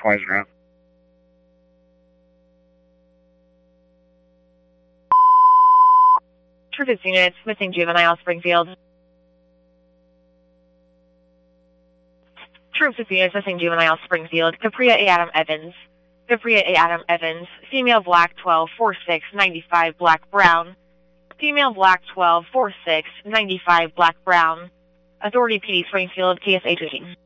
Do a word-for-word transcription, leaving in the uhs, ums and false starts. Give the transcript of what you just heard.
twenty. Troops units, missing juvenile, Springfield. Troops units, missing juvenile, Springfield. Capria A. Adam Evans. Capria A. Adam Evans. Female black twelve forty-six ninety-five black brown. Female black twelve forty-six ninety-five black brown. Authority P D Springfield, K S A fifteen.